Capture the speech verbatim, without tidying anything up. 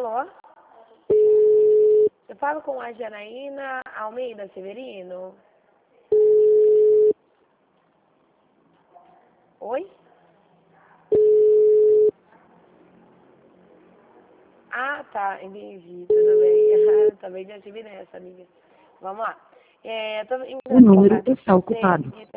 Alô? Eu falo com a Janaína Almeida Severino. Oi? Ah, tá, entendi, tudo bem. Também já tive nessa, amiga. Vamos lá. É, tô O número está ocupado.